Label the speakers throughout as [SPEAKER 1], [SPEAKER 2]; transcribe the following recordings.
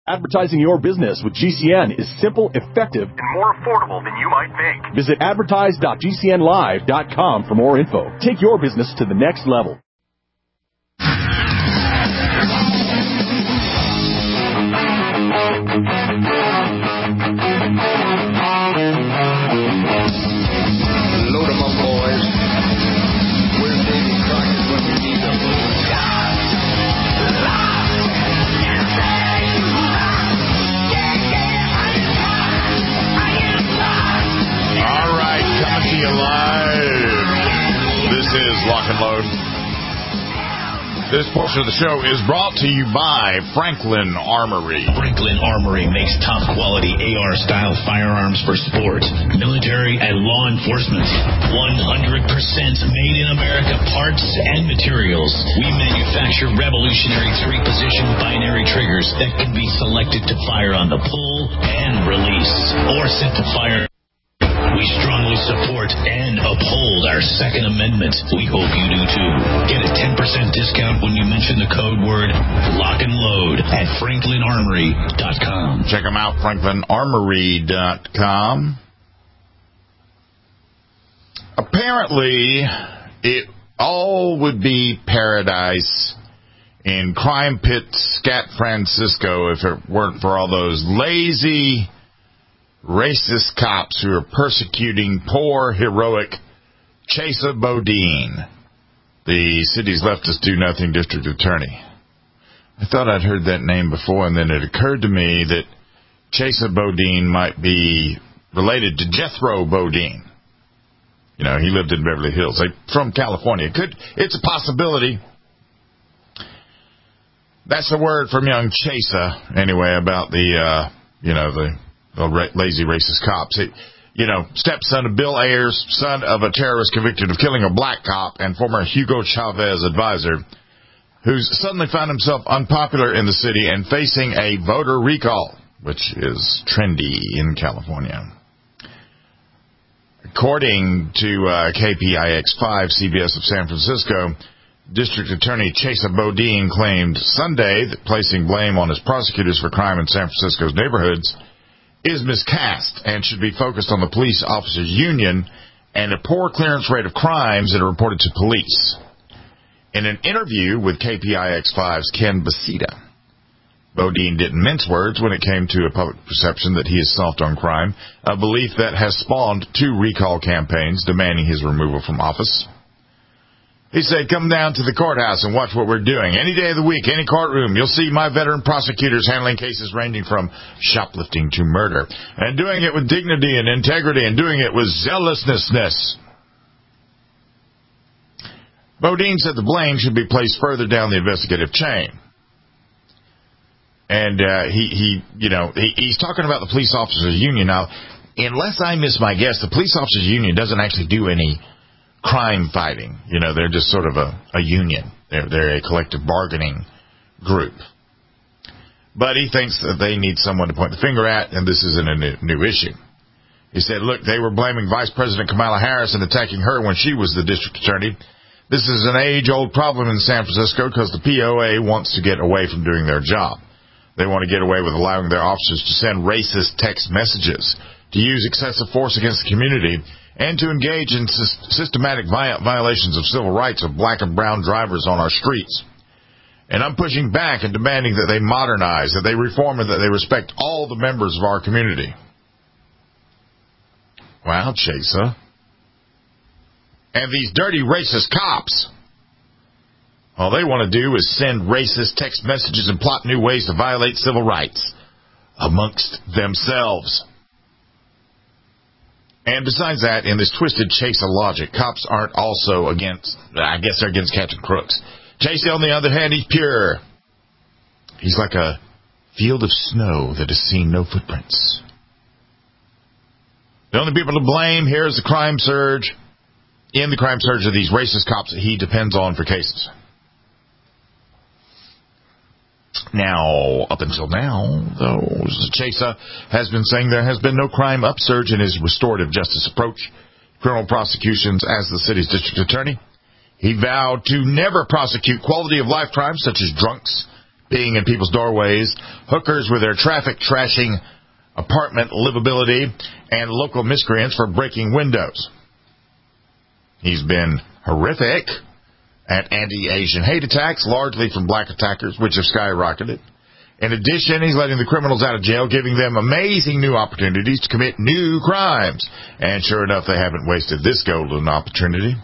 [SPEAKER 1] Advertising your business with GCN is simple, effective,
[SPEAKER 2] and more affordable than you might think.
[SPEAKER 1] Visit advertise.gcnlive.com for more info. Take your business to the next level.
[SPEAKER 3] Load 'em up, boys. Where's Davy Crockett when you need him?
[SPEAKER 4] All right, coming to you live. This is Lock and Load. This portion of the show is brought to you by Franklin Armory.
[SPEAKER 5] Franklin Armory makes top-quality AR-style firearms for sport, military, and law enforcement. 100% made in America parts and materials. We manufacture revolutionary 3-position binary triggers that can be selected to fire on the pull and release, or set to fire. We strongly support and uphold our Second Amendment. We hope you do too. Get a 10% discount when you mention the code word Lock and Load at FranklinArmory.com.
[SPEAKER 4] Check them out, FranklinArmory.com. Apparently, it all would be paradise in Crime Pit Scat Francisco if it weren't for all those lazy, racist cops who are persecuting poor, heroic Chesa Boudin, the city's leftist do-nothing district attorney. I thought I'd heard that name before, and then it occurred to me that Chesa Boudin might be related to Jethro Bodine. You know, he lived in Beverly Hills, from California. It's a possibility. That's the word from young Chesa, anyway, about the lazy racist cops. Stepson of Bill Ayers, son of a terrorist convicted of killing a black cop and former Hugo Chavez advisor, who's suddenly found himself unpopular in the city and facing a voter recall, which is trendy in California. According to KPIX5 CBS of San Francisco, District Attorney Chesa Boudin claimed Sunday that placing blame on his prosecutors for crime in San Francisco's neighborhoods is miscast and should be focused on the police officers' union and a poor clearance rate of crimes that are reported to police. In an interview with KPIX5's Ken Basita, Boudin didn't mince words when it came to a public perception that he is soft on crime, a belief that has spawned 2 recall campaigns demanding his removal from office. He said, "Come down to the courthouse and watch what we're doing. Any day of the week, any courtroom, you'll see my veteran prosecutors handling cases ranging from shoplifting to murder, and doing it with dignity and integrity, and doing it with zealousness." Boudin said the blame should be placed further down the investigative chain. And he's talking about the police officers union. Now, unless I miss my guess, the police officers union doesn't actually do any crime fighting. They're just sort of a union. They're a collective bargaining group. But he thinks that they need someone to point the finger at, and this isn't a new issue. He said, look, they were blaming Vice President Kamala Harris and attacking her when she was the district attorney. This is an age-old problem in San Francisco because the POA wants to get away from doing their job. They want to get away with allowing their officers to send racist text messages, to use excessive force against the community, and to engage in systematic violations of civil rights of black and brown drivers on our streets. And I'm pushing back and demanding that they modernize, that they reform, and that they respect all the members of our community. Wow, Chesa. And these dirty racist cops, all they want to do is send racist text messages and plot new ways to violate civil rights amongst themselves. And besides that, in this twisted Chesa logic, cops aren't also against, I guess they're against catching crooks. Chesa, on the other hand, he's pure. He's like a field of snow that has seen no footprints. The only people to blame here is the crime surge. In the crime surge of these racist cops that he depends on for cases. Now, up until now, though, Chesa has been saying there has been no crime upsurge in his restorative justice approach, criminal prosecutions as the city's district attorney. He vowed to never prosecute quality-of-life crimes such as drunks, being in people's doorways, hookers with their traffic trashing apartment livability, and local miscreants for breaking windows. He's been horrific at anti-Asian hate attacks, largely from black attackers, which have skyrocketed. In addition, he's letting the criminals out of jail, giving them amazing new opportunities to commit new crimes. And sure enough, they haven't wasted this golden opportunity.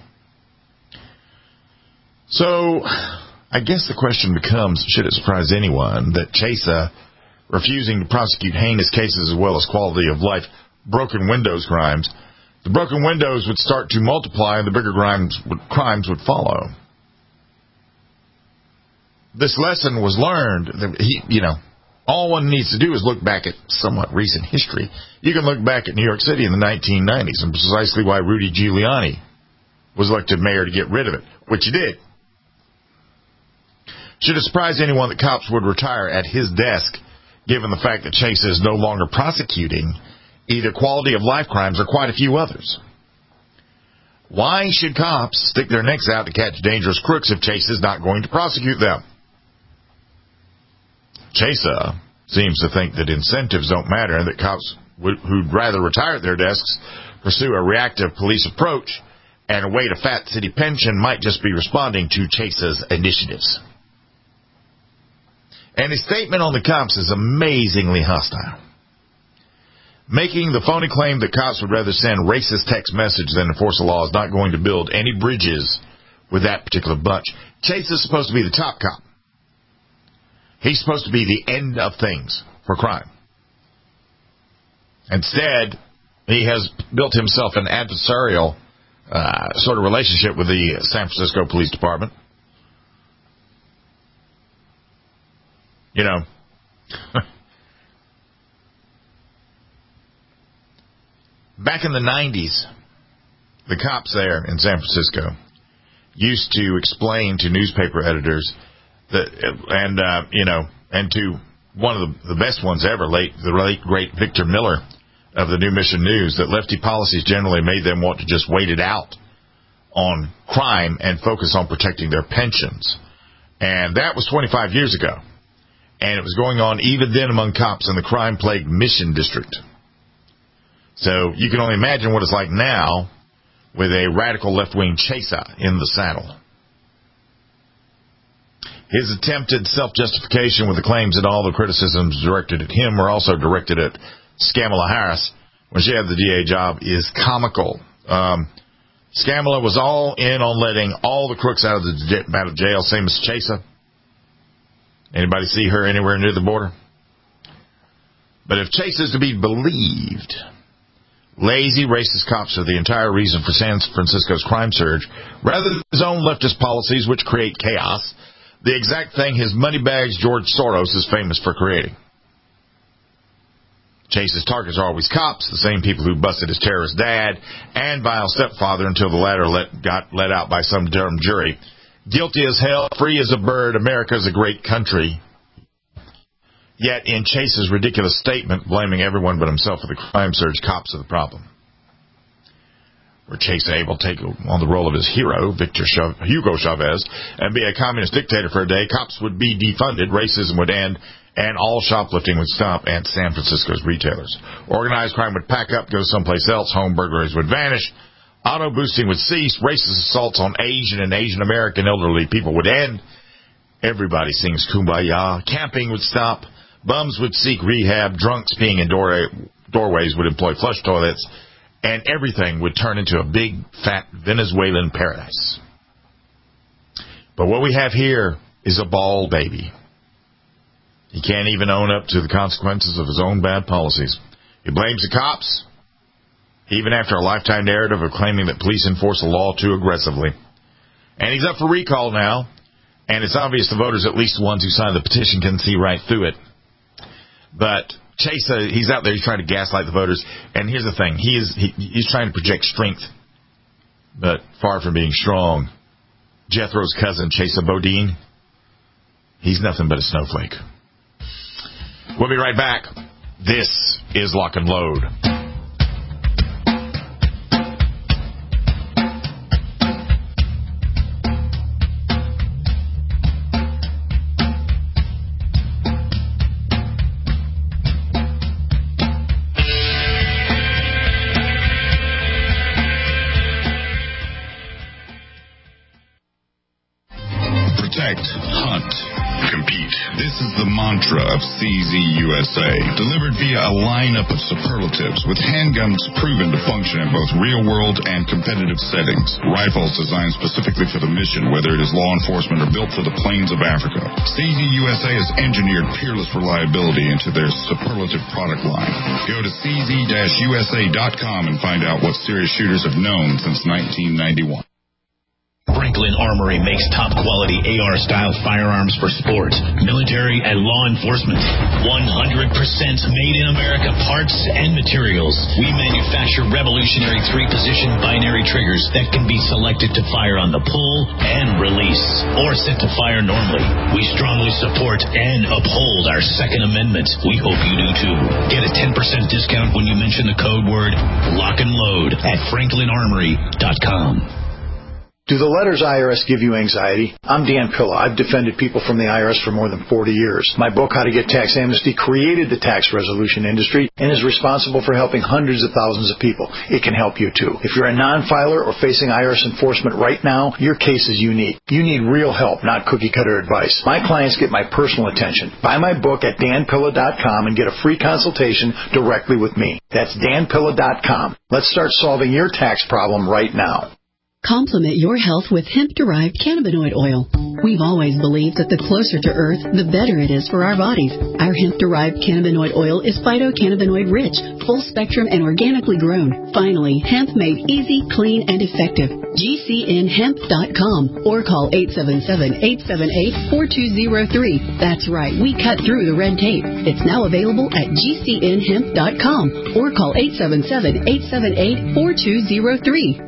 [SPEAKER 4] So, I guess the question becomes, should it surprise anyone that CHASA refusing to prosecute heinous cases as well as quality of life broken windows crimes, the broken windows would start to multiply and the bigger crimes would follow. This lesson was learned. All one needs to do is look back at somewhat recent history. You can look back at New York City in the 1990s and precisely why Rudy Giuliani was elected mayor to get rid of it, which he did. Should it surprise anyone that cops would retire at his desk, given the fact that CHASA is no longer prosecuting either quality of life crimes or quite a few others? Why should cops stick their necks out to catch dangerous crooks if CHASA is not going to prosecute them? CHASA seems to think that incentives don't matter and that cops who'd rather retire at their desks pursue a reactive police approach and await a fat city pension might just be responding to CHASA's initiatives. And his statement on the cops is amazingly hostile. Making the phony claim that cops would rather send racist text message than enforce the law is not going to build any bridges with that particular bunch. CHASA is supposed to be the top cop. He's supposed to be the end of things for crime. Instead, he has built himself an adversarial sort of relationship with the San Francisco Police Department. Back in the 90s, the cops there in San Francisco used to explain to newspaper editors that, and to one of the best ones ever, the late great Victor Miller of the New Mission News, that lefty policies generally made them want to just wait it out on crime and focus on protecting their pensions. And that was 25 years ago. And it was going on even then among cops in the crime-plagued Mission District. So you can only imagine what it's like now with a radical left-wing CHASA in the saddle. His attempted self-justification with the claims that all the criticisms directed at him were also directed at Skamala Harris when she had the DA job is comical. Skamala was all in on letting all the crooks out of jail, same as CHASA. Anybody see her anywhere near the border? But if CHASA is to be believed, lazy, racist cops are the entire reason for San Francisco's crime surge, rather than his own leftist policies which create chaos, the exact thing his moneybags George Soros is famous for creating. CHASA's targets are always cops, the same people who busted his terrorist dad and vile stepfather until the latter got let out by some dumb jury. Guilty as hell, free as a bird, America's a great country. Yet in CHASA's ridiculous statement, blaming everyone but himself for the crime surge, cops are the problem. Were CHASA able to take on the role of his hero, Hugo Chavez, and be a communist dictator for a day, cops would be defunded, racism would end, and all shoplifting would stop at San Francisco's retailers. Organized crime would pack up, go someplace else, home burglaries would vanish, auto boosting would cease, racist assaults on Asian and Asian American elderly people would end, everybody sings Kumbaya, camping would stop, bums would seek rehab, drunks being in doorways would employ flush toilets, and everything would turn into a big, fat Venezuelan paradise. But what we have here is a bald baby. He can't even own up to the consequences of his own bad policies. He blames the cops, even after a lifetime narrative of claiming that police enforce the law too aggressively. And he's up for recall now, and it's obvious the voters, at least the ones who signed the petition, can see right through it. But CHASA, he's out there, he's trying to gaslight the voters. And here's the thing, he's trying to project strength, but far from being strong. Jethro's cousin, CHASA Bodine, he's nothing but a snowflake. We'll be right back. This is Lock and Load.
[SPEAKER 6] is the mantra of CZ USA, delivered via a lineup of superlatives with handguns proven to function in both real-world and competitive settings. Rifles designed specifically for the mission, whether it is law enforcement or built for the plains of Africa. CZ USA has engineered peerless reliability into their superlative product line. Go to cz-usa.com and find out what serious shooters have known since 1991.
[SPEAKER 5] Franklin Armory makes top-quality AR-style firearms for sport, military, and law enforcement. 100% made in America parts and materials. We manufacture revolutionary 3-position binary triggers that can be selected to fire on the pull and release, or set to fire normally. We strongly support and uphold our Second Amendment. We hope you do too. Get a 10% discount when you mention the code word LOCK and LOAD at franklinarmory.com.
[SPEAKER 7] Do the letters IRS give you anxiety? I'm Dan Pilla. I've defended people from the IRS for more than 40 years. My book, How to Get Tax Amnesty, created the tax resolution industry and is responsible for helping hundreds of thousands of people. It can help you too. If you're a non-filer or facing IRS enforcement right now, your case is unique. You need real help, not cookie-cutter advice. My clients get my personal attention. Buy my book at danpilla.com and get a free consultation directly with me. That's danpilla.com. Let's start solving your tax problem right now.
[SPEAKER 8] Complement your health with hemp-derived cannabinoid oil. We've always believed that the closer to Earth, the better it is for our bodies. Our hemp-derived cannabinoid oil is phytocannabinoid-rich, full-spectrum, and organically grown. Finally, hemp made easy, clean, and effective. GCNhemp.com or call 877-878-4203. That's right, we cut through the red tape. It's now available at GCNhemp.com or call 877-878-4203.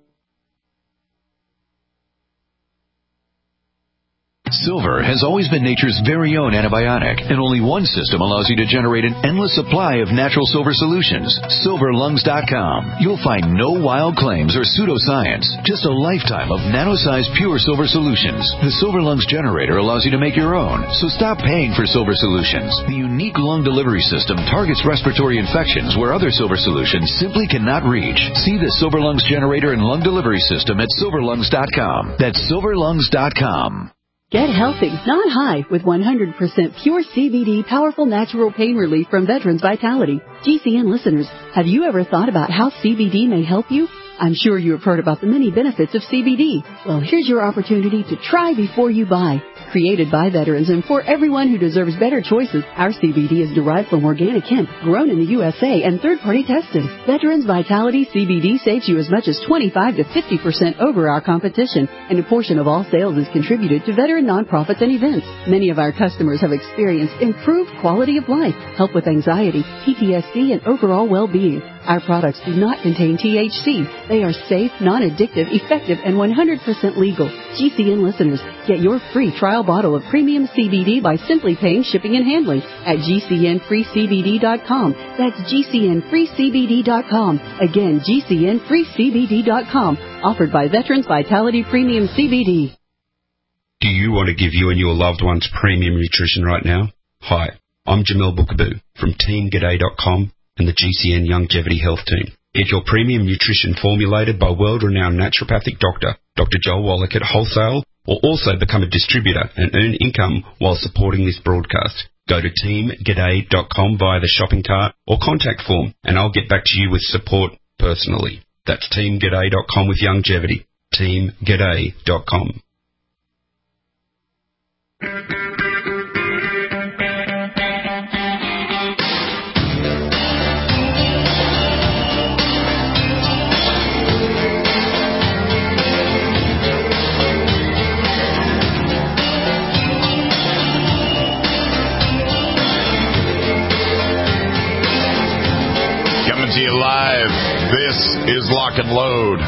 [SPEAKER 9] Silver has always been nature's very own antibiotic, and only one system allows you to generate an endless supply of natural silver solutions. SilverLungs.com. You'll find no wild claims or pseudoscience, just a lifetime of nano-sized pure silver solutions. The Silver Lungs generator allows you to make your own, so stop paying for silver solutions. The unique lung delivery system targets respiratory infections where other silver solutions simply cannot reach. See the Silver Lungs generator and lung delivery system at SilverLungs.com. That's SilverLungs.com.
[SPEAKER 8] Get healthy, not high, with 100% pure CBD powerful natural pain relief from Veterans Vitality. GCN listeners, have you ever thought about how CBD may help you? I'm sure you have heard about the many benefits of CBD. Well, here's your opportunity to try before you buy. Created by veterans and for everyone who deserves better choices, our CBD is derived from organic hemp, grown in the USA and third-party tested. Veterans Vitality CBD saves you as much as 25 to 50% over our competition, and a portion of all sales is contributed to veteran nonprofits and events. Many of our customers have experienced improved quality of life, help with anxiety, PTSD, and overall well-being. Our products do not contain THC. They are safe, non-addictive, effective, and 100% legal. GCN listeners, get your free trial bottle of premium CBD by simply paying shipping and handling at GCNFreeCBD.com. That's GCNFreeCBD.com. Again, GCNFreeCBD.com. Offered by Veterans Vitality Premium CBD.
[SPEAKER 10] Do you want to give you and your loved ones premium nutrition right now? Hi, I'm Jamel Bookaboo from TeamGaday.com and the GCN Longevity Health Team. Get your premium nutrition formulated by world-renowned naturopathic doctor, Dr. Joel Wallach at wholesale, or also become a distributor and earn income while supporting this broadcast. Go to TeamGaday.com via the shopping cart or contact form, and I'll get back to you with support personally. That's TeamGaday.com with longevity. TeamGaday.com.
[SPEAKER 4] Coming to you live, this is Lock and Load.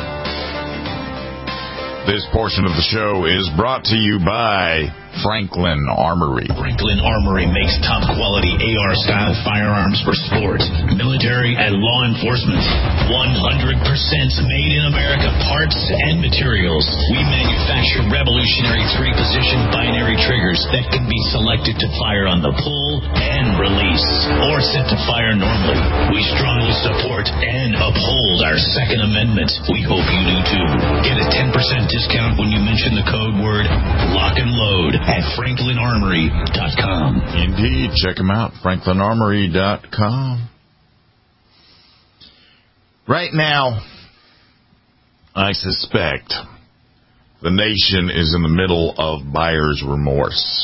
[SPEAKER 4] This portion of the show is brought to you by Franklin Armory.
[SPEAKER 5] Franklin Armory makes top-quality AR-style firearms for sport, military, and law enforcement. 100% made in America parts and materials. We manufacture revolutionary 3-position binary triggers that can be selected to fire on the pull and release, or set to fire normally. We strongly support and uphold our Second Amendment. We hope you do too. Get a 10% discount when you mention the code word LOCK and LOAD at FranklinArmory.com.
[SPEAKER 4] Indeed. Check them out, FranklinArmory.com. Right now, I suspect the nation is in the middle of buyer's remorse.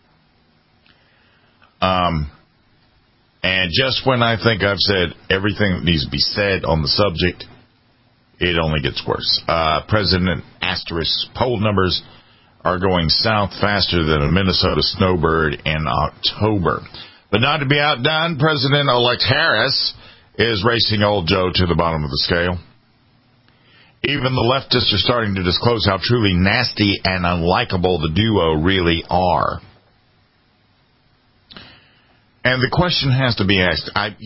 [SPEAKER 4] And just when I think I've said everything that needs to be said on the subject, it only gets worse. President Asterisk poll numbers are going south faster than a Minnesota snowbird in October. But not to be outdone, President-elect Harris is racing old Joe to the bottom of the scale. Even the leftists are starting to disclose how truly nasty and unlikable the duo really are. And the question has to be asked. I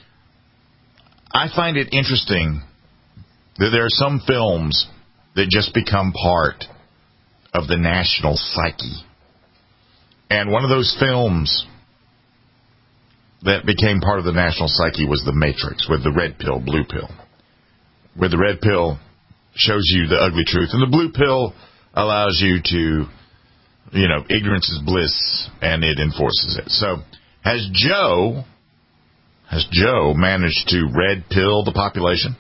[SPEAKER 4] find it interesting that there are some films that just become part of the national psyche. And one of those films that became part of the national psyche was The Matrix, with the red pill, blue pill. Where the red pill shows you the ugly truth, and the blue pill allows you to, ignorance is bliss, and it enforces it. So, Has Joe managed to red pill the population?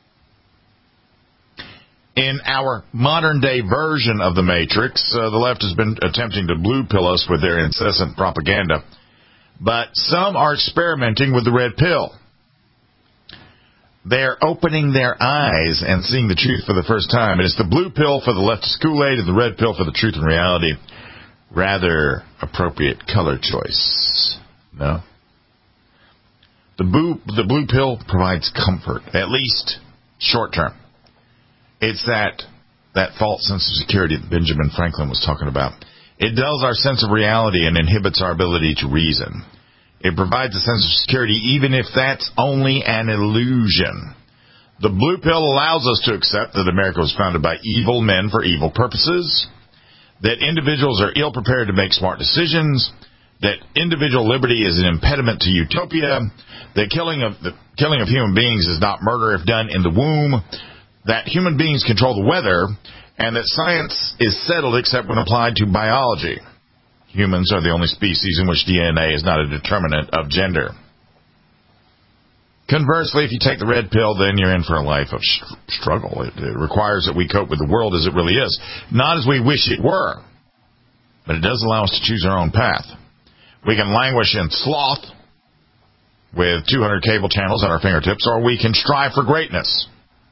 [SPEAKER 4] In our modern day version of the Matrix, the left has been attempting to blue pill us with their incessant propaganda, but some are experimenting with the red pill. They're opening their eyes and seeing the truth for the first time. And it's the blue pill for the leftist Kool-Aid and the red pill for the truth and reality. Rather appropriate color choice. No? The blue pill provides comfort, at least short term. It's that false sense of security that Benjamin Franklin was talking about. It dulls our sense of reality and inhibits our ability to reason. It provides a sense of security even if that's only an illusion. The blue pill allows us to accept that America was founded by evil men for evil purposes, that individuals are ill-prepared to make smart decisions, that individual liberty is an impediment to utopia, that killing of human beings is not murder if done in the womb, that human beings control the weather, and that science is settled except when applied to biology. Humans are the only species in which DNA is not a determinant of gender. Conversely, if you take the red pill, then you're in for a life of struggle. It requires that we cope with the world as it really is. Not as we wish it were, but it does allow us to choose our own path. We can languish in sloth with 200 cable channels at our fingertips, or we can strive for greatness.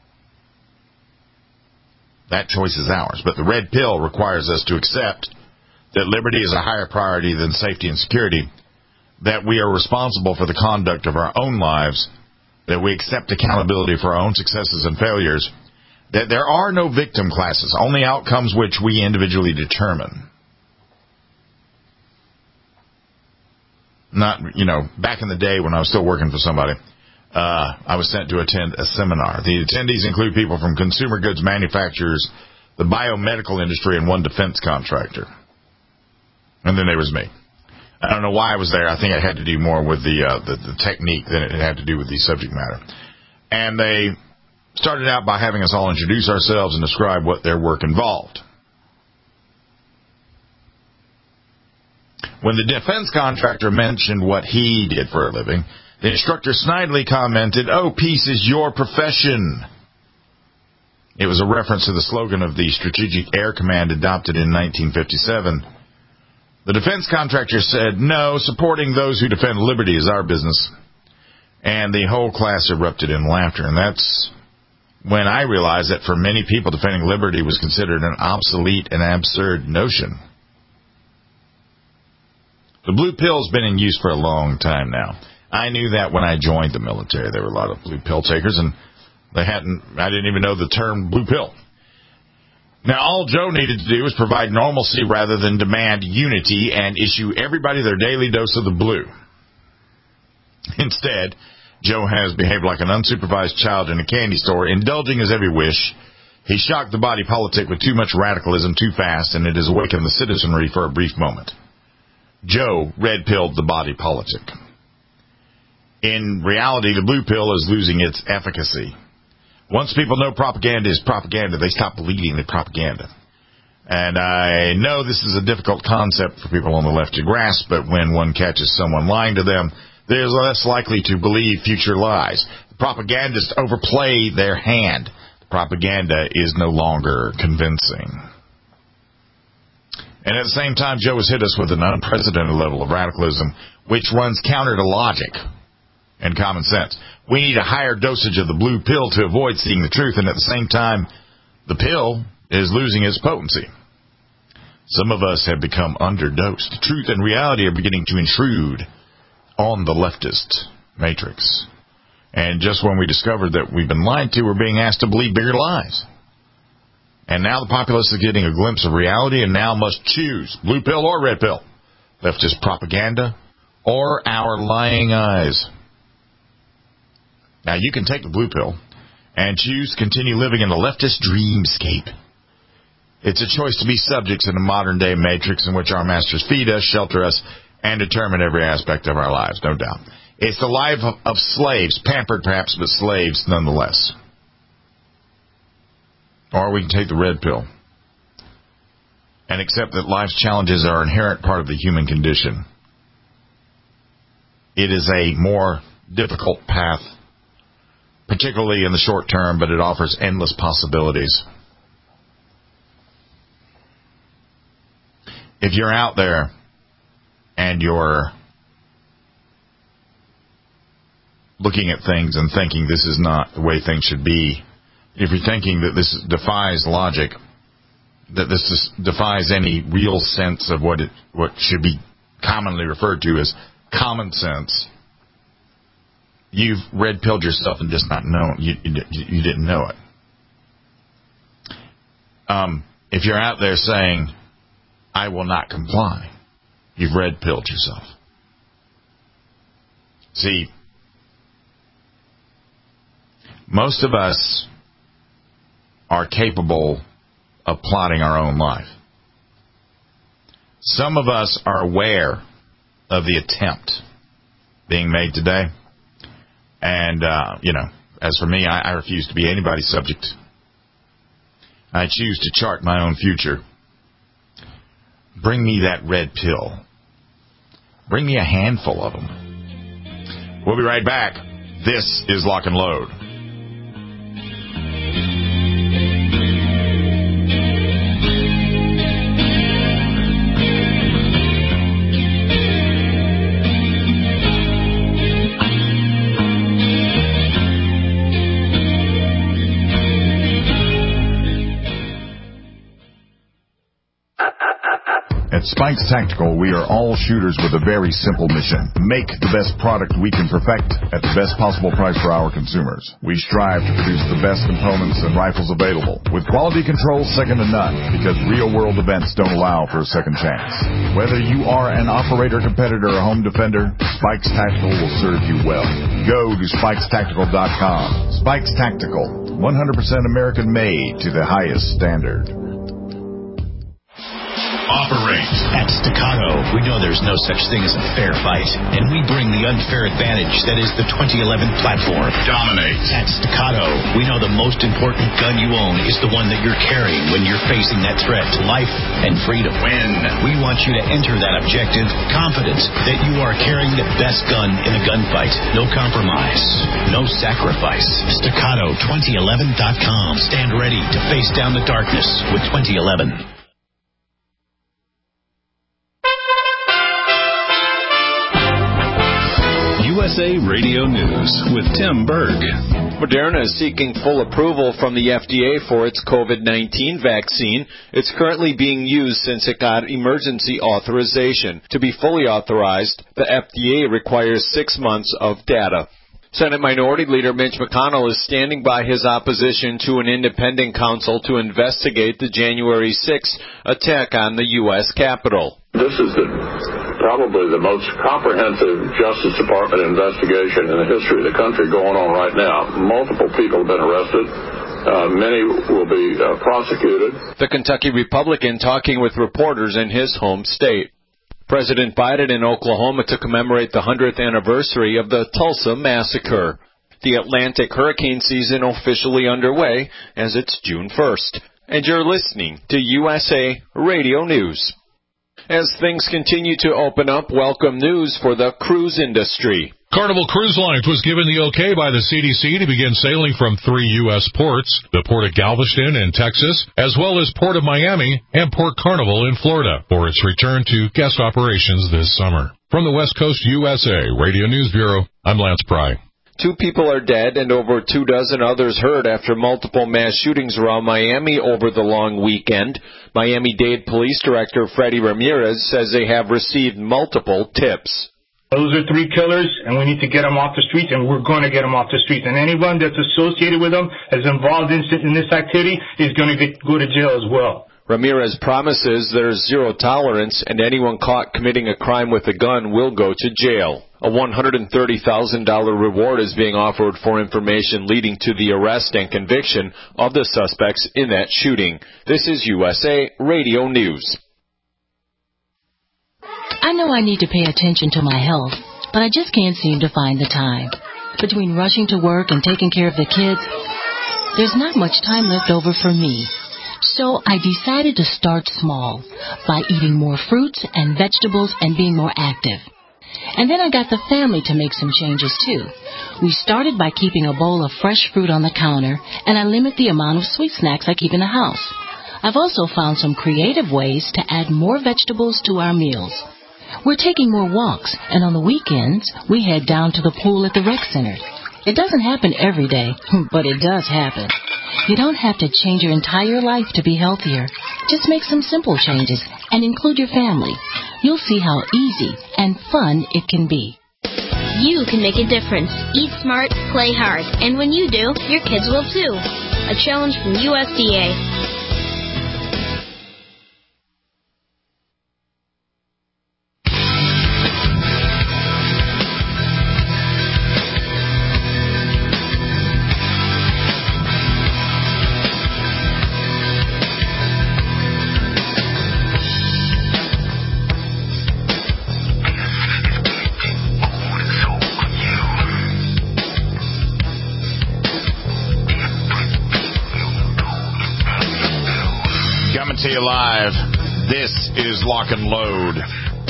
[SPEAKER 4] That choice is ours, but the red pill requires us to accept that liberty is a higher priority than safety and security, that we are responsible for the conduct of our own lives, that we accept accountability for our own successes and failures, that there are no victim classes, only outcomes which we individually determine. Not, back in the day when I was still working for somebody, I was sent to attend a seminar. The attendees include people from consumer goods manufacturers, the biomedical industry, and one defense contractor. And then there was me. I don't know why I was there. I think it had to do more with the technique than it had to do with the subject matter. And they started out by having us all introduce ourselves and describe what their work involved. When the defense contractor mentioned what he did for a living, the instructor snidely commented, "Oh, peace is your profession." It was a reference to the slogan of the Strategic Air Command adopted in 1957. The defense contractor said, "No, supporting those who defend liberty is our business." And the whole class erupted in laughter. And that's when I realized that for many people, defending liberty was considered an obsolete and absurd notion. The blue pill's been in use for a long time now. I knew that when I joined the military. There were a lot of blue pill takers, and I didn't even know the term blue pill. Now, all Joe needed to do was provide normalcy rather than demand unity and issue everybody their daily dose of the blue. Instead, Joe has behaved like an unsupervised child in a candy store, indulging his every wish. He shocked the body politic with too much radicalism too fast, and it has awakened the citizenry for a brief moment. Joe red-pilled the body politic. In reality, the blue pill is losing its efficacy. Once people know propaganda is propaganda, they stop believing the propaganda. And I know this is a difficult concept for people on the left to grasp, but when one catches someone lying to them, they're less likely to believe future lies. The propagandists overplay their hand. The propaganda is no longer convincing. And at the same time, Joe has hit us with an unprecedented level of radicalism, which runs counter to logic and common sense. We need a higher dosage of the blue pill to avoid seeing the truth, and at the same time, the pill is losing its potency. Some of us have become underdosed. Truth and reality are beginning to intrude on the leftist matrix. And just when we discovered that we've been lied to, we're being asked to believe bigger lies. And now the populace is getting a glimpse of reality and now must choose blue pill or red pill, leftist propaganda or our lying eyes. Now you can take the blue pill and choose to continue living in the leftist dreamscape. It's a choice to be subjects in a modern-day matrix in which our masters feed us, shelter us, and determine every aspect of our lives, no doubt. It's the life of slaves, pampered perhaps, but slaves nonetheless. Or we can take the red pill and accept that life's challenges are an inherent part of the human condition. It is a more difficult path, particularly in the short term, but it offers endless possibilities. If you're out there and you're looking at things and thinking this is not the way things should be, if you're thinking that this defies logic, that this defies any real sense of what should be commonly referred to as common sense, you've red-pilled yourself and just not known. You didn't know it. If you're out there saying, I will not comply, you've red-pilled yourself. See, most of us are capable of plotting our own life. Some of us are aware of the attempt being made today. And, as for me, I refuse to be anybody's subject. I choose to chart my own future. Bring me that red pill. Bring me a handful of them. We'll be right back. This is Lock and Load.
[SPEAKER 11] At Spikes Tactical, we are all shooters with a very simple mission. Make the best product we can perfect at the best possible price for our consumers. We strive to produce the best components and rifles available, with quality control second to none, because real-world events don't allow for a second chance. Whether you are an operator, competitor, or home defender, Spikes Tactical will serve you well. Go to SpikesTactical.com. Spikes Tactical, 100% American-made to the highest standard.
[SPEAKER 5] Operate. At Staccato, we know there's no such thing as a fair fight, and we bring the unfair advantage that is the 2011 platform.
[SPEAKER 6] Dominate.
[SPEAKER 5] At Staccato, we know the most important gun you own is the one that you're carrying when you're facing that threat to life and freedom.
[SPEAKER 6] Win.
[SPEAKER 5] We want you to enter that objective confident that you are carrying the best gun in a gunfight. No compromise. No sacrifice. Staccato2011.com. Stand ready to face down the darkness with 2011.
[SPEAKER 12] USA Radio News with Tim Berg.
[SPEAKER 13] Moderna is seeking full approval from the FDA for its COVID-19 vaccine. It's currently being used since it got emergency authorization. To be fully authorized, the FDA requires 6 months of data. Senate Minority Leader Mitch McConnell is standing by his opposition to an independent counsel to investigate the January 6th attack on the U.S. Capitol.
[SPEAKER 14] This is probably the most comprehensive Justice Department investigation in the history of the country going on right now. Multiple people have been arrested. Many will be prosecuted.
[SPEAKER 13] The Kentucky Republican talking with reporters in his home state. President Biden in Oklahoma to commemorate the 100th anniversary of the Tulsa Massacre. The Atlantic hurricane season officially underway as it's June 1st. and you're listening to USA Radio News. As things continue to open up, welcome news for the cruise industry.
[SPEAKER 15] Carnival Cruise Lines was given the okay by the CDC to begin sailing from 3 U.S. ports, the Port of Galveston in Texas, as well as Port of Miami and Port Carnival in Florida, for its return to guest operations this summer. From the West Coast USA Radio News Bureau, I'm Lance Pry.
[SPEAKER 13] 2 people are dead and over 24 others hurt after multiple mass shootings around Miami over the long weekend. Miami-Dade Police Director Freddie Ramirez says they have received multiple tips.
[SPEAKER 16] Those are 3 killers, and we need to get them off the streets, and we're going to get them off the streets. And anyone that's associated with them, is involved in this activity, is going to go to jail as well.
[SPEAKER 13] Ramirez promises there's zero tolerance, and anyone caught committing a crime with a gun will go to jail. A $130,000 reward is being offered for information leading to the arrest and conviction of the suspects in that shooting. This is USA Radio News.
[SPEAKER 17] I know I need to pay attention to my health, but I just can't seem to find the time. Between rushing to work and taking care of the kids, there's not much time left over for me. So I decided to start small by eating more fruits and vegetables and being more active. And then I got the family to make some changes too. We started by keeping a bowl of fresh fruit on the counter, and I limit the amount of sweet snacks I keep in the house. I've also found some creative ways to add more vegetables to our meals. We're taking more walks, and on the weekends, we head down to the pool at the rec center. It doesn't happen every day, but it does happen. You don't have to change your entire life to be healthier. Just make some simple changes and include your family. You'll see how easy and fun it can be.
[SPEAKER 18] You can make a difference. Eat smart, play hard. And when you do, your kids will too. A challenge from USDA.
[SPEAKER 4] To you live. This is Lock and Load.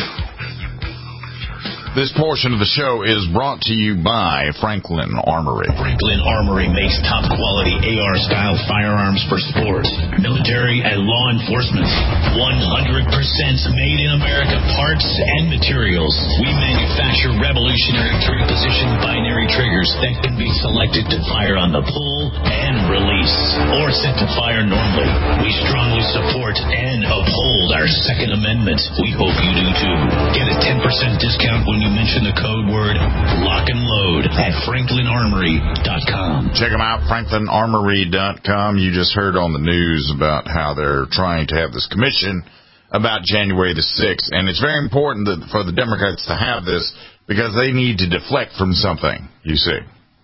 [SPEAKER 4] This portion of the show is brought to you by Franklin Armory.
[SPEAKER 5] Franklin Armory makes top quality AR-style firearms for sports, military, and law enforcement. 100% made in America parts and materials. We manufacture revolutionary three-position binary triggers that can be selected to fire on the pull and release, or set to fire normally. We strongly support and uphold our Second Amendment. We hope you do too. Get a 10% discount when you mention the code word Lock and Load at FranklinArmory.com.
[SPEAKER 4] Check them out, FranklinArmory.com. You just heard on the news about how they're trying to have this commission about January the 6th, and it's very important that for the Democrats to have this because they need to deflect from something, you see.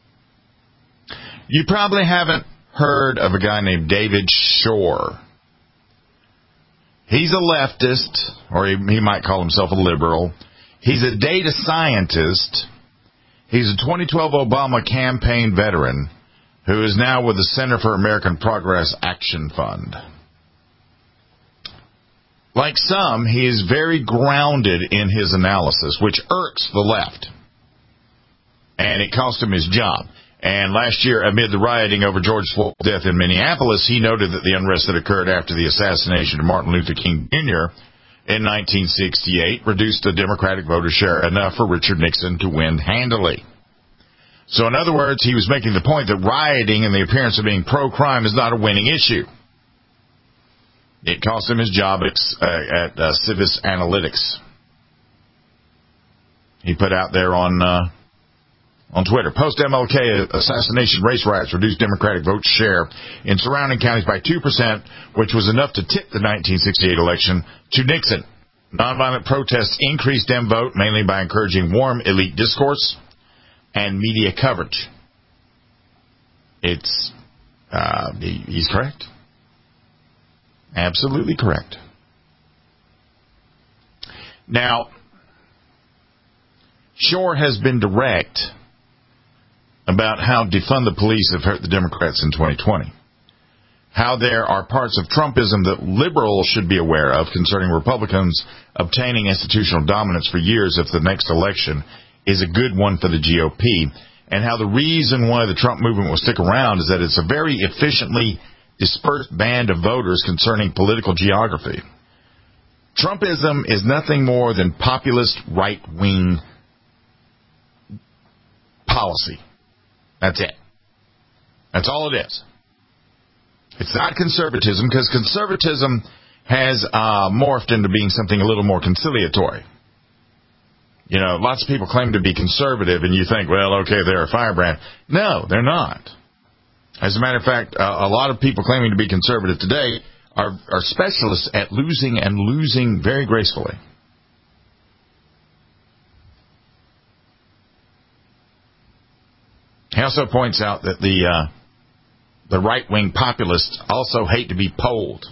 [SPEAKER 4] You probably haven't heard of a guy named David Shor. He's a leftist, or he might call himself a liberal. He's a data scientist. He's a 2012 Obama campaign veteran who is now with the Center for American Progress Action Fund. Like some, he is very grounded in his analysis, which irks the left. And it cost him his job. And last year, amid the rioting over George Floyd's death in Minneapolis, he noted that the unrest that occurred after the assassination of Martin Luther King Jr. in 1968 reduced the Democratic voter share enough for Richard Nixon to win handily. So in other words, he was making the point that rioting and the appearance of being pro-crime is not a winning issue. It cost him his job at Civis Analytics. He put out there on Twitter, post-MLK assassination race riots reduced Democratic vote share in surrounding counties by 2%, which was enough to tip the 1968 election to Nixon. Nonviolent protests increased Dem vote, mainly by encouraging warm elite discourse and media coverage. He's correct. Absolutely correct. Now, Shor has been direct about how defund the police have hurt the Democrats in 2020. how there are parts of Trumpism that liberals should be aware of concerning Republicans obtaining institutional dominance for years if the next election is a good one for the GOP, and how the reason why the Trump movement will stick around is that it's a very efficiently dispersed band of voters concerning political geography. Trumpism is nothing more than populist right-wing policy. That's it. That's all it is. It's not conservatism, because conservatism has morphed into being something a little more conciliatory. You know, lots of people claim to be conservative, and you think, well, okay, they're a firebrand. No, they're not. As a matter of fact, a lot of people claiming to be conservative today are specialists at losing, and losing very gracefully. He also points out that the right-wing populists also hate to be polled.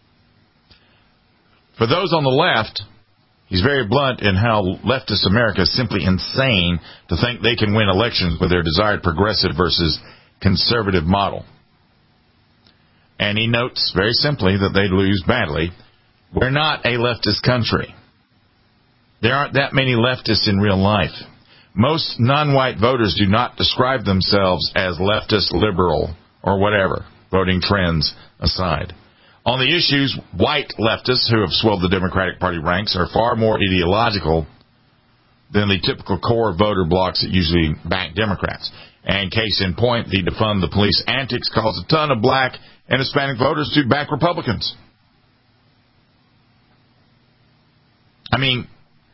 [SPEAKER 4] For those on the left, he's very blunt in how leftist America is simply insane to think they can win elections with their desired progressive versus conservative model. And he notes very simply that they lose badly. We're not a leftist country. There aren't that many leftists in real life. Most non-white voters do not describe themselves as leftist, liberal, or whatever, voting trends aside. On the issues, white leftists who have swelled the Democratic Party ranks are far more ideological than the typical core voter blocs that usually back Democrats. And case in point, the defund the police antics caused a ton of black and Hispanic voters to back Republicans. I mean,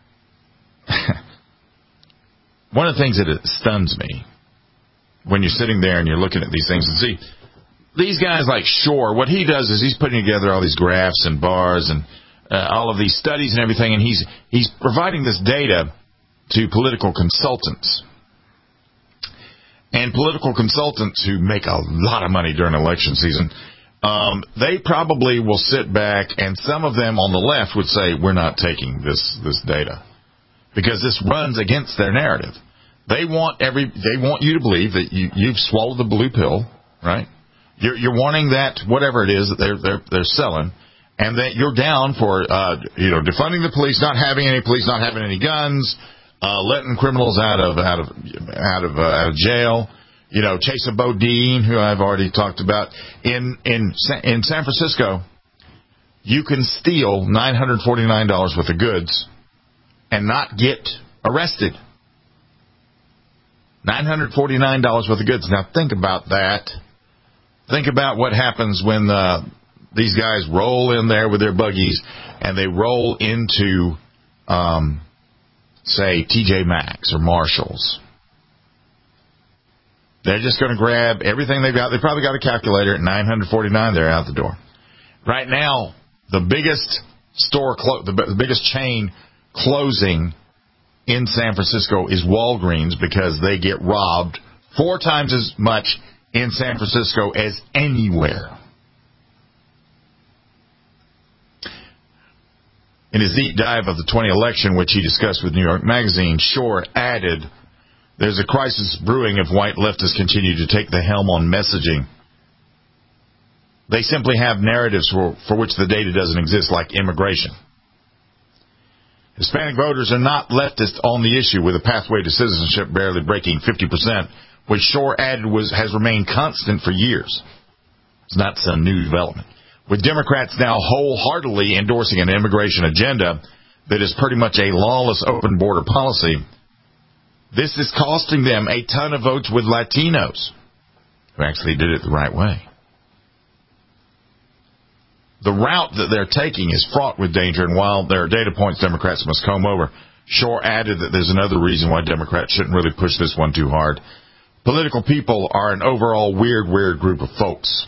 [SPEAKER 4] one of the things that stuns me when you're sitting there and you're looking at these things and see these guys like Shore, what he does is he's putting together all these graphs and bars and all of these studies and everything, and he's providing this data to political consultants. And political consultants who make a lot of money during election season, they probably will sit back, and some of them on the left would say, we're not taking this data, because this runs against their narrative. They want you to believe that you've swallowed the blue pill, right? You're wanting that whatever it is that they're selling, and that you're down for defunding the police, not having any police, not having any guns, letting criminals out of jail. You know, Chesa Bodine, who I've already talked about, in San Francisco, you can steal $949 worth of goods and not get arrested. $949 worth of goods. Now think about that. Think about what happens when these guys roll in there with their buggies and they roll into, say, TJ Maxx or Marshall's. They're just going to grab everything they've got. They probably got a calculator at $949. They're out the door. Right now, the biggest the biggest chain closing in San Francisco is Walgreens, because they get robbed 4 times as much in San Francisco as anywhere. In his deep dive of the 2020 election, which he discussed with New York Magazine, Shore added, there's a crisis brewing if white leftists continue to take the helm on messaging. They simply have narratives for which the data doesn't exist, like immigration. Hispanic voters are not leftist on the issue, with a pathway to citizenship barely breaking 50%, which Shore added has remained constant for years. It's not some new development. With Democrats now wholeheartedly endorsing an immigration agenda that is pretty much a lawless open border policy, this is costing them a ton of votes with Latinos who actually did it the right way. The route that they're taking is fraught with danger, and while there are data points Democrats must comb over, Shore added that there's another reason why Democrats shouldn't really push this one too hard. Political people are an overall weird group of folks.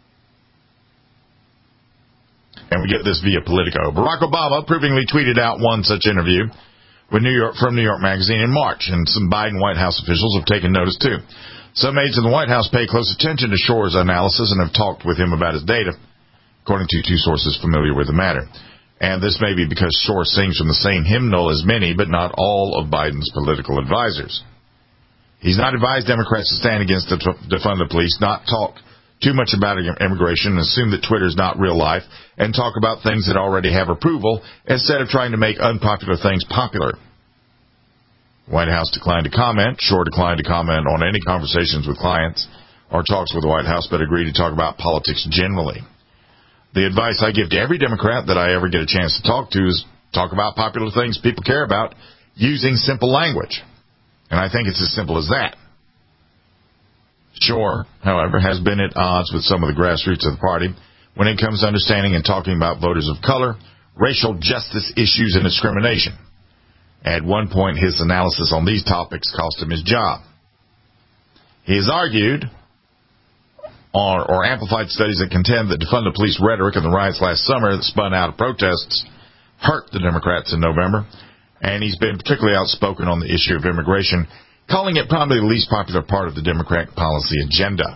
[SPEAKER 4] And we get this via Politico. Barack Obama approvingly tweeted out one such interview with from New York Magazine in March, and some Biden White House officials have taken notice too. Some aides in the White House pay close attention to Shore's analysis and have talked with him about his data, according to 2 sources familiar with the matter. And this may be because Shore sings from the same hymnal as many, but not all of Biden's political advisors. He's not advised Democrats to stand against defund the police, not talk too much about immigration and assume that Twitter is not real life and talk about things that already have approval instead of trying to make unpopular things popular. White House declined to comment. Shore declined to comment on any conversations with clients or talks with the White House, but agreed to talk about politics generally. The advice I give to every Democrat that I ever get a chance to talk to is talk about popular things people care about using simple language. And I think it's as simple as that. Shore, however, has been at odds with some of the grassroots of the party when it comes to understanding and talking about voters of color, racial justice issues, and discrimination. At one point, his analysis on these topics cost him his job. He has argued or amplified studies that contend that defund the police rhetoric in the riots last summer that spun out of protests hurt the Democrats in November, and he's been particularly outspoken on the issue of immigration, calling it probably the least popular part of the Democratic policy agenda.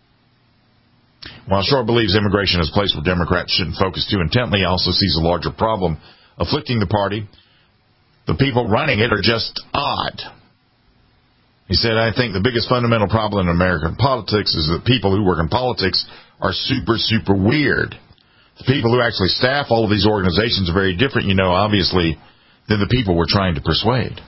[SPEAKER 4] While Shore believes immigration is a place where Democrats shouldn't focus too intently, he also sees a larger problem afflicting the party. The people running it are just odd. He said, I think the biggest fundamental problem in American politics is that people who work in politics are super, super weird. The people who actually staff all of these organizations are very different, obviously, than the people we're trying to persuade.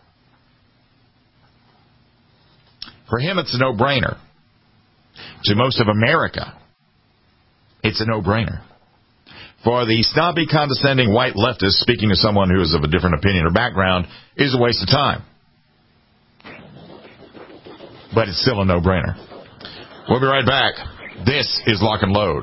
[SPEAKER 4] For him, it's a no-brainer. To most of America, it's a no-brainer. For the snobby, condescending white leftist, speaking to someone who is of a different opinion or background is a waste of time. But it's still a no-brainer. We'll be right back. This is Lock and Load.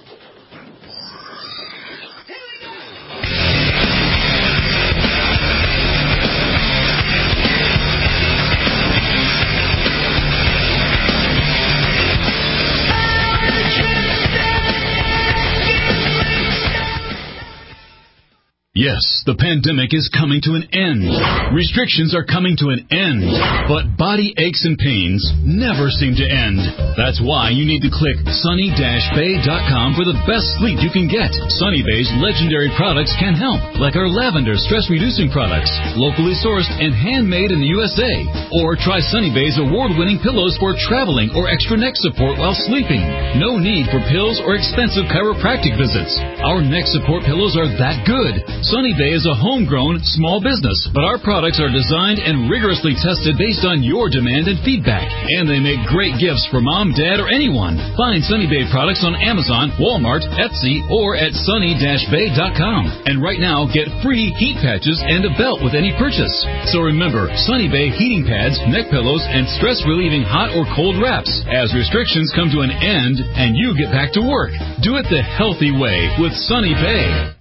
[SPEAKER 19] Yes, the pandemic is coming to an end. Restrictions are coming to an end. But body aches and pains never seem to end. That's why you need to click sunny-bay.com for the best sleep you can get. Sunny Bay's legendary products can help, like our lavender stress-reducing products, locally sourced and handmade in the USA. Or try Sunny Bay's award-winning pillows for traveling or extra neck support while sleeping. No need for pills or expensive chiropractic visits. Our neck support pillows are that good. Sunny Bay is a homegrown, small business, but our products are designed and rigorously tested based on your demand and feedback. And they make great gifts for mom, dad, or anyone. Find Sunny Bay products on Amazon, Walmart, Etsy, or at sunny-bay.com. And right now, get free heat patches and a belt with any purchase. So remember, Sunny Bay heating pads, neck pillows, and stress-relieving hot or cold wraps. As restrictions come to an end and you get back to work, do it the healthy way with Sunny Bay.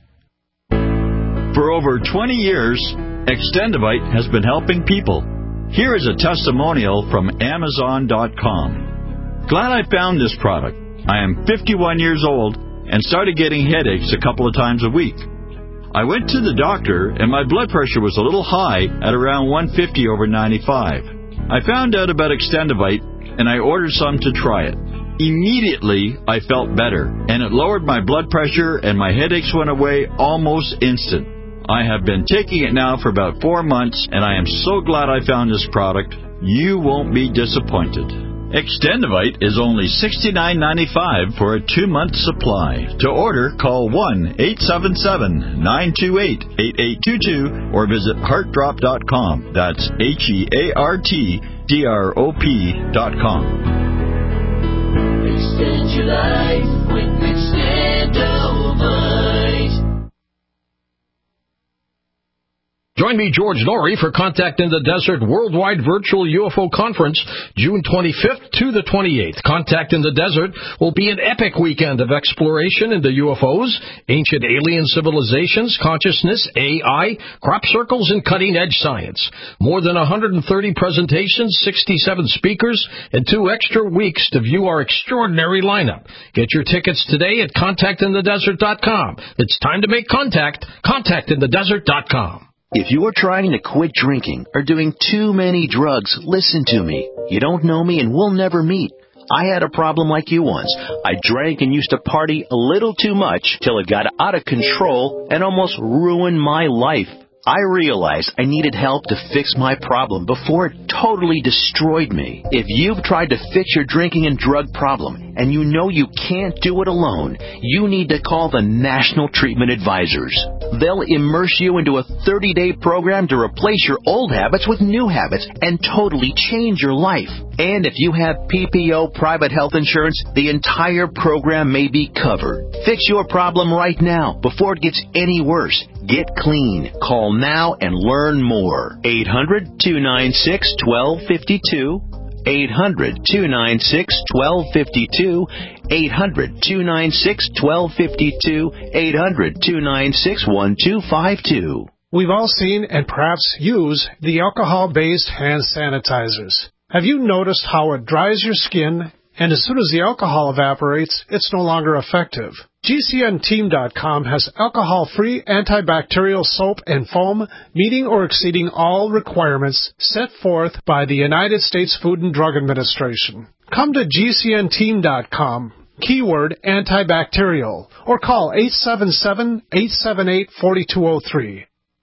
[SPEAKER 20] For over 20 years, Extendivite has been helping people. Here is a testimonial from Amazon.com. Glad I found this product. I am 51 years old and started getting headaches a couple of times a week. I went to the doctor and my blood pressure was a little high at around 150/95. I found out about Extendivite and I ordered some to try it. Immediately, I felt better, and it lowered my blood pressure and my headaches went away almost instant. I have been taking it now for about 4 months, and I am so glad I found this product. You won't be disappointed. Extendivite is only $69.95 for a 2-month supply. To order, call 1-877-928-8822 or visit heartdrop.com. That's HEARTDROP.com.
[SPEAKER 21] Extend your life with Extendivite.
[SPEAKER 22] Join me, George Norrie, for Contact in the Desert Worldwide Virtual UFO Conference, June 25th to the 28th. Contact in the Desert will be an epic weekend of exploration into UFOs, ancient alien civilizations, consciousness, AI, crop circles, and cutting-edge science. More than 130 presentations, 67 speakers, and 2 extra weeks to view our extraordinary lineup. Get your tickets today at contactinthedesert.com. It's time to make contact. Contactinthedesert.com.
[SPEAKER 23] If you are trying to quit drinking or doing too many drugs, listen to me. You don't know me and we'll never meet. I had a problem like you once. I drank and used to party a little too much till it got out of control and almost ruined my life. I realized I needed help to fix my problem before it totally destroyed me. If you've tried to fix your drinking and drug problem and you know you can't do it alone, you need to call the National Treatment Advisors. They'll immerse you into a 30-day program to replace your old habits with new habits and totally change your life. And if you have PPO private health insurance, the entire program may be covered. Fix your problem right now before it gets any worse. Get clean. Call now and learn more. 800-296-1252. 800-296-1252. 800-296-1252. 800-296-1252.
[SPEAKER 1] We've all seen and perhaps use the alcohol-based hand sanitizers. Have you noticed how it dries your skin, and as soon as the alcohol evaporates, it's no longer effective? GCNteam.com has alcohol-free antibacterial soap and foam meeting or exceeding all requirements set forth by the United States Food and Drug Administration. Come to GCNteam.com, keyword antibacterial, or call 877-878-4203.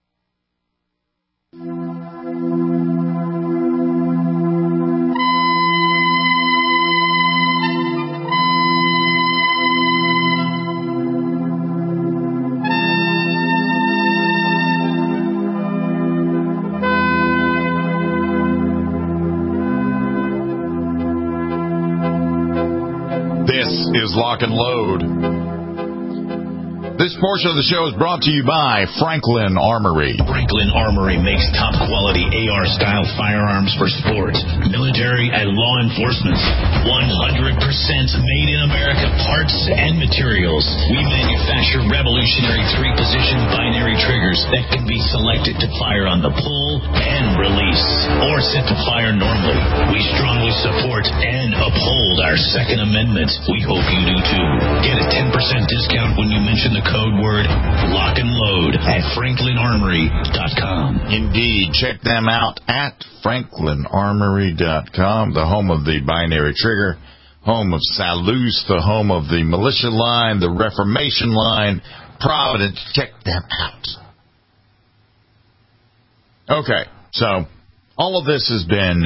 [SPEAKER 4] This is Lock and Load. This portion of the show is brought to you by Franklin Armory.
[SPEAKER 5] Franklin Armory makes top-quality AR-style firearms for sports, military, and law enforcement. 100% made in America parts and materials. We manufacture revolutionary 3-position binary triggers that can be selected to fire on the pull and release, or set to fire normally. We strongly support and uphold our Second Amendment. We hope you do too. Get a 10% discount when you mention the code word Lock and Load at FranklinArmory.com.
[SPEAKER 4] Indeed. Check them out at FranklinArmory.com, the home of the binary trigger, home of Salus, the home of the militia line, the Reformation line, Providence. Check them out. Okay, so all of this has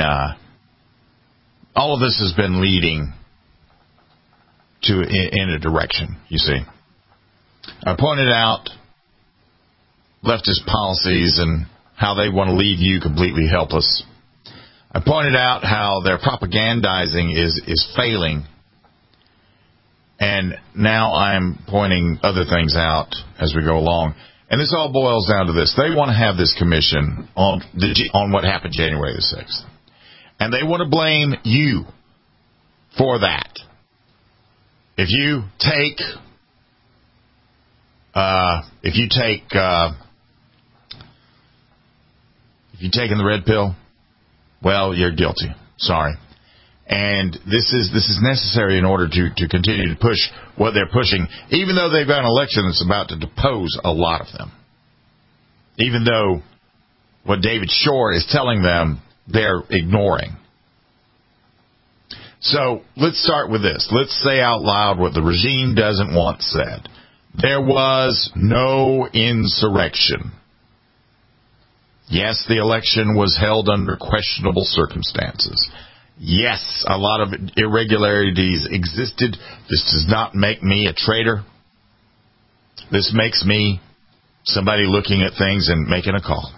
[SPEAKER 4] been leading to in a direction, you see. I pointed out leftist policies and how they want to leave you completely helpless. I pointed out how their propagandizing is failing. And now I'm pointing other things out as we go along. And this all boils down to this. They want to have this commission on what happened January the 6th. And they want to blame you for that. If you take taken the red pill, well, you're guilty. Sorry. And this is necessary in order to continue to push what they're pushing, even though they've got an election that's about to depose a lot of them. Even though what David Shore is telling them, they're ignoring. So let's start with this. Let's say out loud what the regime doesn't want said. There was no insurrection. Yes, the election was held under questionable circumstances. Yes, a lot of irregularities existed. This does not make me a traitor. This makes me somebody looking at things and making a call.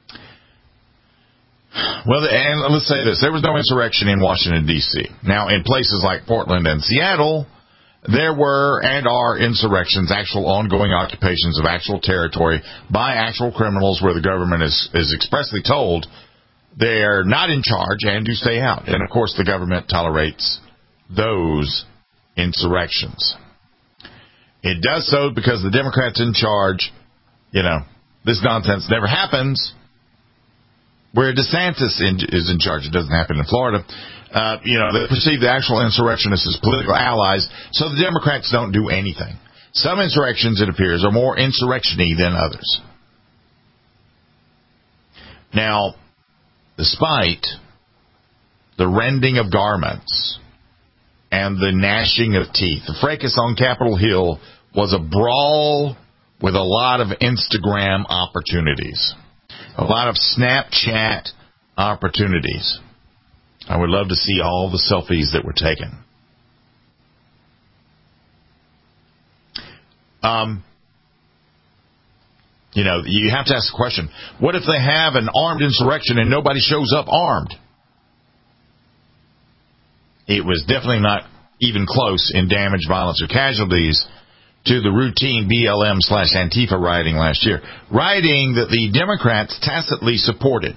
[SPEAKER 4] Well, and let's say this. There was no insurrection in Washington, D.C. Now, in places like Portland and Seattle, there were and are insurrections, actual ongoing occupations of actual territory by actual criminals where the government is expressly told they're not in charge and to stay out. And, of course, the government tolerates those insurrections. It does so because the Democrats in charge, this nonsense never happens where DeSantis is in charge. It doesn't happen in Florida. They perceive the actual insurrectionists as political allies, so the Democrats don't do anything. Some insurrections, it appears, are more insurrection-y than others. Now, despite the rending of garments and the gnashing of teeth, the fracas on Capitol Hill was a brawl with a lot of Instagram opportunities. A lot of Snapchat opportunities. I would love to see all the selfies that were taken. You have to ask the question, what if they have an armed insurrection and nobody shows up armed? It was definitely not even close in damage, violence, or casualties to the routine BLM/Antifa rioting last year. Rioting that the Democrats tacitly supported.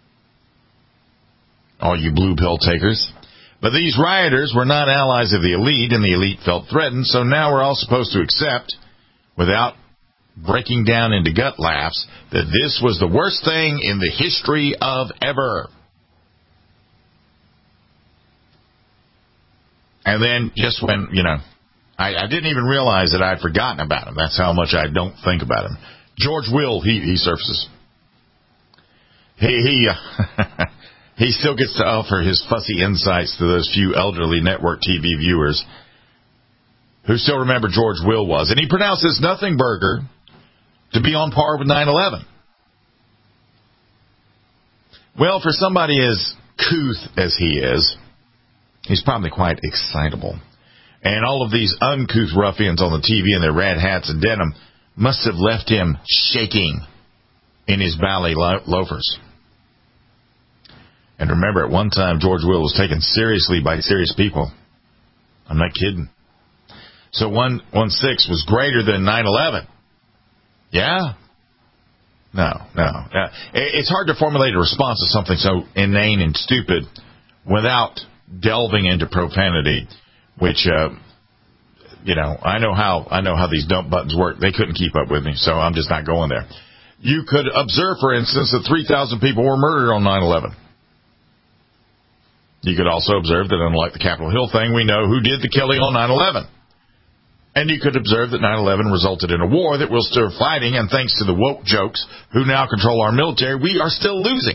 [SPEAKER 4] All you blue pill takers. But these rioters were not allies of the elite, and the elite felt threatened, so now we're all supposed to accept, without breaking down into gut laughs, that this was the worst thing in the history of ever. And then just when, I didn't even realize that I'd forgotten about him. That's how much I don't think about him. George Will, he surfaces. He still gets to offer his fussy insights to those few elderly network TV viewers who still remember George Will was. And he pronounces Nothing Burger to be on par with 9/11. Well, for somebody as couth as he is, he's probably quite excitable. And all of these uncouth ruffians on the TV in their red hats and denim must have left him shaking in his ballet loafers. And remember, at one time, George Will was taken seriously by serious people. I'm not kidding. So 116 was greater than 9/11. Yeah? No. It's hard to formulate a response to something so inane and stupid without delving into profanity, which, I know how these dump buttons work. They couldn't keep up with me, so I'm just not going there. You could observe, for instance, that 3,000 people were murdered on 9/11. You could also observe that, unlike the Capitol Hill thing, we know who did the killing on 9/11. And you could observe that 9/11 resulted in a war that we're still fighting, and thanks to the woke jokes who now control our military, we are still losing.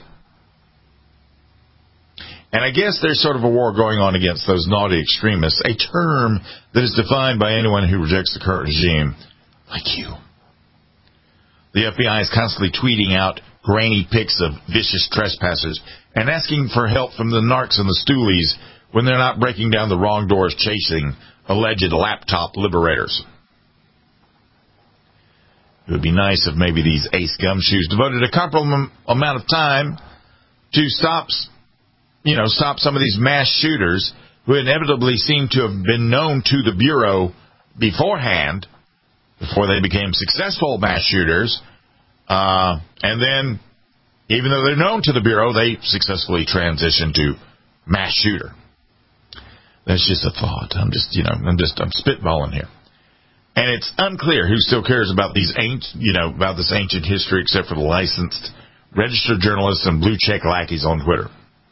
[SPEAKER 4] And I guess there's sort of a war going on against those naughty extremists, a term that is defined by anyone who rejects the current regime, like you. The FBI is constantly tweeting out grainy pics of vicious trespassers and asking for help from the narcs and the stoolies when they're not breaking down the wrong doors chasing alleged laptop liberators. It would be nice if maybe these ace gumshoes devoted a comparable amount of time to stop some of these mass shooters who inevitably seem to have been known to the Bureau beforehand, before they became successful mass shooters, and then, even though they're known to the Bureau, they successfully transitioned to mass shooter. That's just a thought. I'm spitballing here. And it's unclear who still cares about this ancient history except for the licensed, registered journalists and blue check lackeys on Twitter.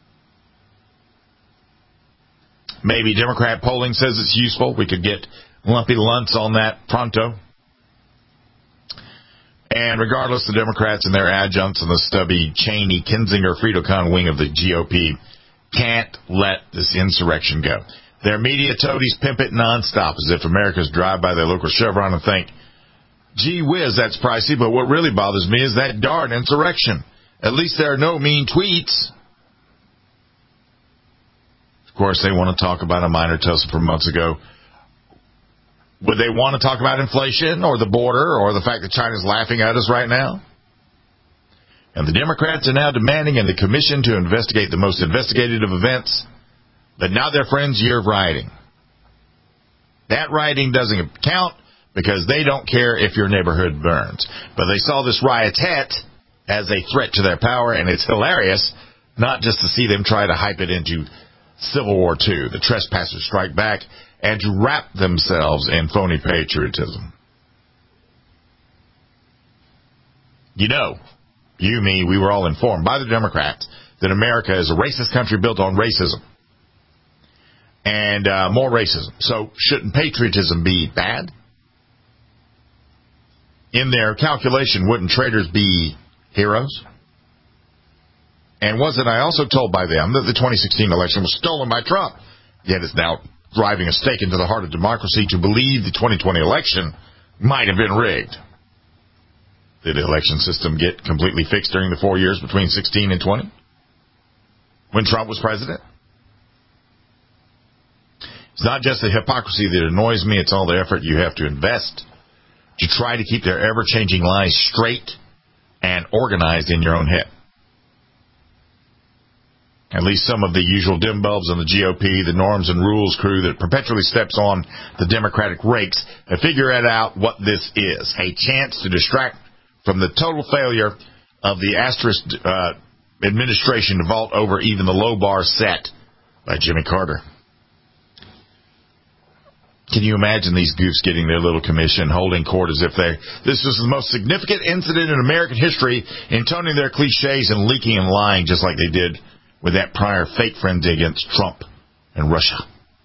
[SPEAKER 4] Maybe Democrat polling says it's useful. We could get lumpy lunts on that pronto. And regardless, the Democrats and their adjuncts and the stubby Cheney, Kinzinger, Friedelkahn wing of the GOP can't let this insurrection go. Their media toadies pimp it nonstop as if Americans drive by their local Chevron and think, gee whiz, that's pricey, but what really bothers me is that darn insurrection. At least there are no mean tweets. Of course, they want to talk about a minor tussle from months ago. Would they want to talk about inflation or the border or the fact that China's laughing at us right now? And the Democrats are now demanding in the commission to investigate the most investigative of events, but not their friend's year of rioting. That rioting doesn't count because they don't care if your neighborhood burns. But they saw this riotette as a threat to their power, and it's hilarious not just to see them try to hype it into Civil War II, the trespassers strike back, and to wrap themselves in phony patriotism. You, me, we were all informed by the Democrats that America is a racist country built on racism. And more racism. So shouldn't patriotism be bad? In their calculation, wouldn't traitors be heroes? And wasn't I also told by them that the 2016 election was stolen by Trump? Yet it's now driving a stake into the heart of democracy to believe the 2020 election might have been rigged. Did the election system get completely fixed during the 4 years between 16 and 20 when Trump was president? It's not just the hypocrisy that annoys me. It's all the effort you have to invest to try to keep their ever-changing lies straight and organized in your own head. At least some of the usual dim bulbs on the GOP, the norms and rules crew that perpetually steps on the Democratic rakes, have figured out what this is. A chance to distract from the total failure of the asterisk administration to vault over even the low bar set by Jimmy Carter. Can you imagine these goofs getting their little commission, holding court as if this was the most significant incident in American history, intoning their cliches and leaking and lying just like they did with that prior fake frenzy against Trump and Russia.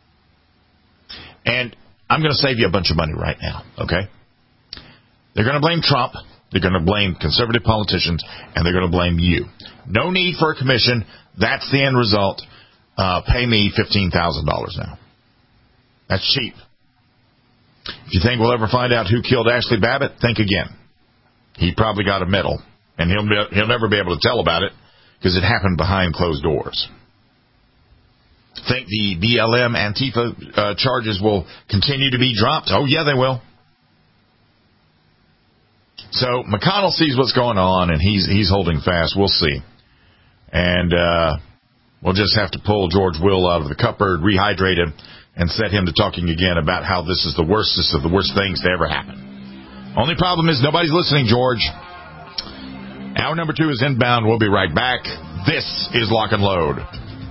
[SPEAKER 4] And I'm going to save you a bunch of money right now, okay? They're going to blame Trump, they're going to blame conservative politicians, and they're going to blame you. No need for a commission. That's the end result. Pay me $15,000 now. That's cheap. If you think we'll ever find out who killed Ashley Babbitt, think again. He probably got a medal, and he'll never be able to tell about it because it happened behind closed doors. Think the BLM Antifa charges will continue to be dropped? Oh, yeah, they will. So McConnell sees what's going on, and he's holding fast. We'll see. And we'll just have to pull George Will out of the cupboard, rehydrate him, and set him to talking again about how this is the worstest of the worst things to ever happen. Only problem is nobody's listening, George. Hour number 2 is inbound. We'll be right back. This is Lock and Load.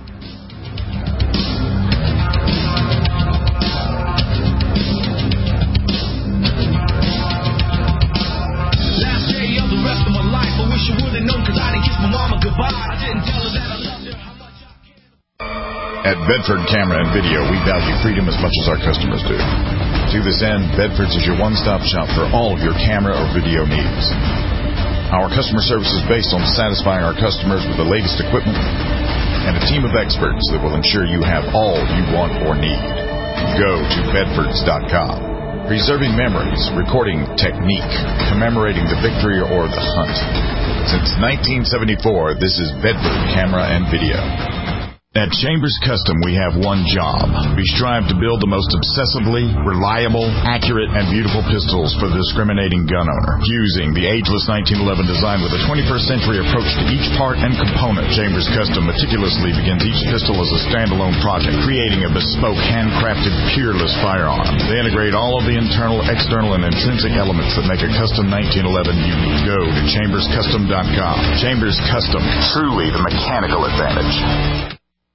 [SPEAKER 2] Last day of the rest of my life, I wish I would have known because I didn't kiss my mama goodbye. I didn't tell her that I loved her.
[SPEAKER 11] At Bedford Camera and Video, we value freedom as much as our customers do. To this end, Bedford's is your one-stop shop for all of your camera or video needs. Our customer service is based on satisfying our customers with the latest equipment and a team of experts that will ensure you have all you want or need. Go to bedfords.com. Preserving memories, recording technique, commemorating the victory or the hunt. Since 1974, this is Bedford Camera and Video. At Chambers Custom, we have one job. We strive to build the most obsessively reliable, accurate, and beautiful pistols for the discriminating gun owner. Fusing the ageless 1911 design with a 21st century approach to each part and component, Chambers Custom meticulously begins each pistol as a standalone project, creating a bespoke, handcrafted, peerless firearm. They integrate all of the internal, external, and intrinsic elements that make a custom 1911 unique. Go to chamberscustom.com. Chambers Custom, truly the mechanical advantage.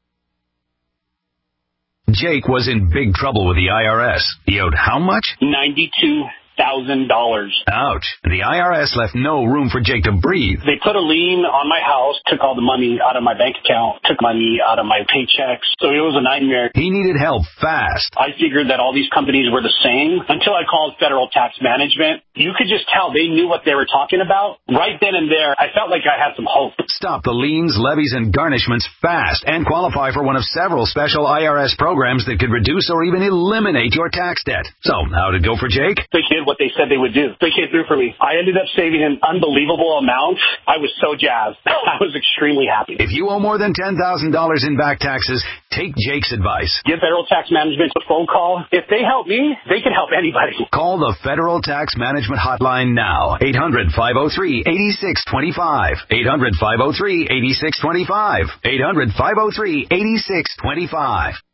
[SPEAKER 9] Jake was in big trouble with the IRS. He owed how much?
[SPEAKER 3] $92,000.
[SPEAKER 9] Ouch. The IRS left no room for Jake to breathe.
[SPEAKER 3] They put a lien on my house, took all the money out of my bank account, took money out of my paychecks. So it was a nightmare.
[SPEAKER 9] He needed help fast.
[SPEAKER 3] I figured that all these companies were the same until I called Federal Tax Management. You could just tell they knew what they were talking about. Right then and there, I felt like I had some hope.
[SPEAKER 9] Stop the liens, levies, and garnishments fast and qualify for one of several special IRS programs that could reduce or even eliminate your tax debt. So, how did it go for Jake?
[SPEAKER 3] They did what they said they would do. They came through for me. I ended up saving an unbelievable amount. I was so jazzed. I was extremely happy.
[SPEAKER 9] If you owe more than $10,000 in back taxes, take Jake's advice.
[SPEAKER 3] Give Federal Tax Management a phone call. If they help me, they can help anybody.
[SPEAKER 9] Call the Federal Tax Management hotline now. 800-503-8625. 800-503-8625. 800-503-8625.